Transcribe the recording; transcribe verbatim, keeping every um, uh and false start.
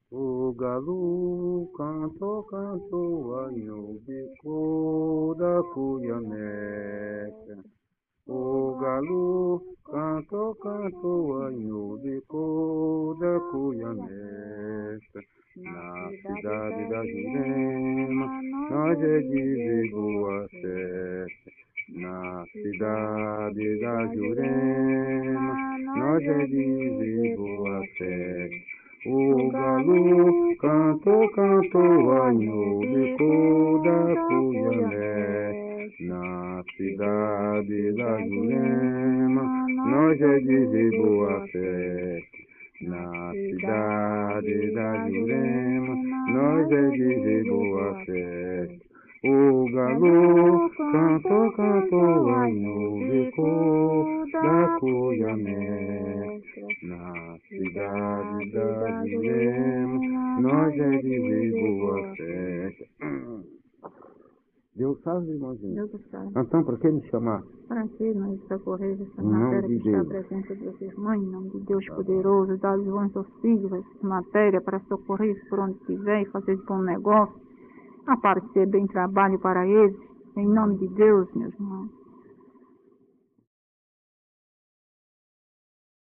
O galo cantou, cantou, ai no bico da cuianeca. O galo cantou, cantou, ai no bico da cuianeca. Na cidade da Jurema, nós é de boa festa. Na cidade da Jurema, nós é de boa festa. O galo cantou, cantou, ai no bico da cuianeca. Na cidade da Jurema, nós é de boa festa. Na cidade da Jurema, nós é de boa festa. O galo cantou, cantou, ai no bico da cuianeca. Na cidade da Jurema, nós é de boa festa. Deus salve, irmãozinho. Deus salve. Então, para que me chamar? Para que nós socorrer essa Em nome matéria de que está Deus. presente dos irmãos, em nome de Deus poderoso, dá os bons auxílios, essa matéria para socorrer por onde quiser e fazer bom negócio, aparecer bem trabalho para eles, em nome de Deus, meus irmãos.